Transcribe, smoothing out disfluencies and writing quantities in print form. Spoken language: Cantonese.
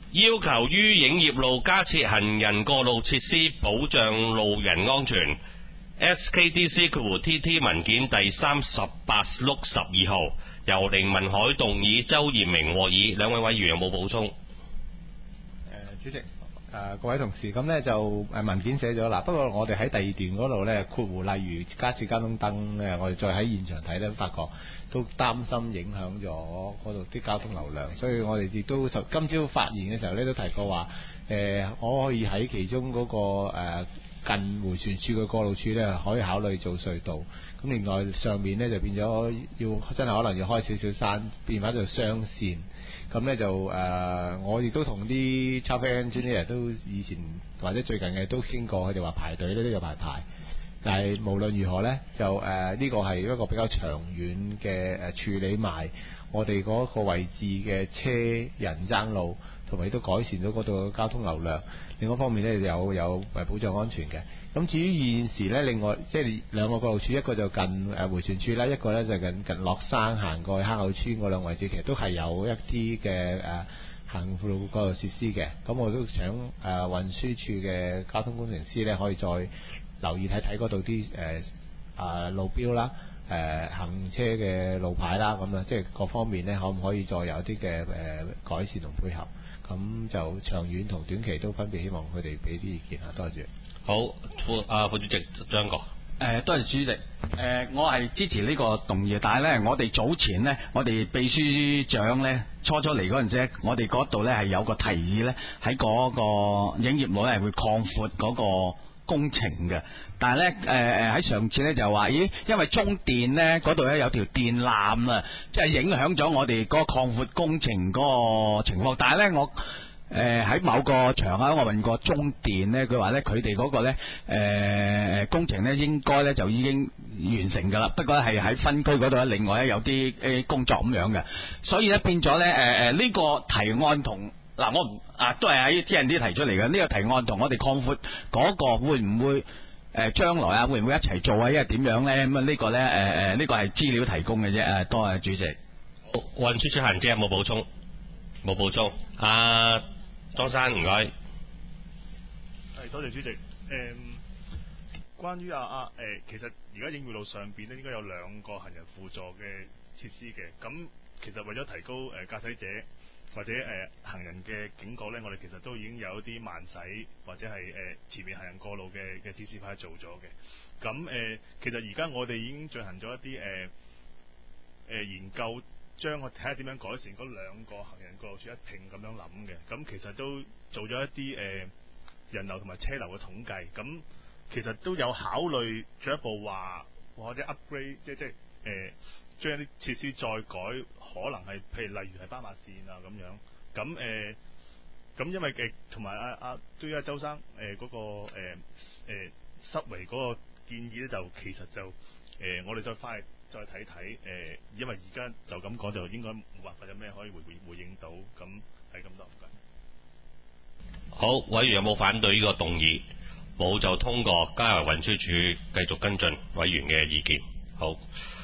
要求於影業路加設行人過路設施，保障路人安全。SKDC/TT 文件第38/12號，由凌文海動議，周延明和議。兩位委員有冇補充？ 主席，各位同事，咁呢就文件寫咗啦，不過我哋喺第二段嗰度呢，括弧例如加設交通燈呢，我哋再喺現場睇呢，發覺都擔心影響咗嗰度啲交通流量，所以我哋亦都今朝發言嘅時候呢，都提過話，我可以喺其中嗰個近迴旋處嘅過路處呢，可以考慮做隧道。咁另外上面呢，就變咗要真係可能要開少少山，變翻做雙線。咁呢就我亦都同啲 traffic engineer 都以前或者最近嘅都傾過，佢哋話排隊呢都有排。但係無論如何呢，就呢個係一個比較長遠嘅處理埋我哋嗰個位置嘅車人爭路，同埋都改善到嗰度嘅交通流量。另一方面呢，有保障安全嘅。咁至於現時呢，另外即係兩個過路處，一個就近迴旋處啦，一個呢就近落山行過去坑口村嗰兩位置，其實都係有一啲嘅行路過路設施嘅。咁我都想運輸處嘅交通工程師呢，可以再留意睇睇嗰度啲路標啦、行車嘅路牌啦，咁即係各方面呢，可唔可以再有一啲嘅改善同配合？咁就長遠同短期都分別希望佢哋俾啲意見啊！多謝。 好，副主席張國。 多謝主席。我係支持呢個動議，但係呢，我哋早前呢，我哋秘書長呢，初嚟嗰陣時，我哋嗰度呢係有個提議呢，喺嗰個影業路呢係會擴闊嗰個工程嘅。但係呢，喺上次呢就話，因為中電呢嗰度呢有條電纜啊，即係影響咗我哋嗰個擴闊工程嗰個情況。但係呢，我喺某個場合我問過中電呢，佢話呢，佢哋嗰個呢工程呢應該呢就已經完成㗎啦，不過係喺分區嗰度呢，另外呢有啲工作咁樣嘅，所以呢變咗呢呢個提案同嗱我唔都係喺 TNT 提出嚟嘅，呢個提案同我哋擴闊嗰個會唔會將來會唔會一齊做啊？因為點樣呢？咁呢個呢呢個係資料提供嘅啫。多謝主席。 運輸處行者有冇補充？冇補充。莊生唔該。 係多謝主席。關於其實而家影業路上邊咧應該有兩個行人輔助嘅設施嘅。咁其實為咗提高駕駛者或者行人嘅警覺咧，我哋其實都已經有一啲慢駛或者係前面行人過路嘅指示牌做咗嘅。咁其實而家我哋已經進行咗一啲研究。將我睇下點樣改善嗰兩個行人過路處一併咁樣諗嘅，咁其實都做咗一啲人流同埋車流嘅統計，咁其實都有考慮進一步話或者 upgrade，即係將一啲設施再改，可能係譬如例如係斑馬線啊咁樣，咁因為同埋對於周生嗰個濕圍嗰個建議咧，就其實就我哋再睇睇，因為而家就咁講就應該冇辦法有咩可以回應到，咁係咁多唔該。 好，委員有冇反對呢個動議？冇就通過，交由運輸處繼續跟進委員嘅意見。好。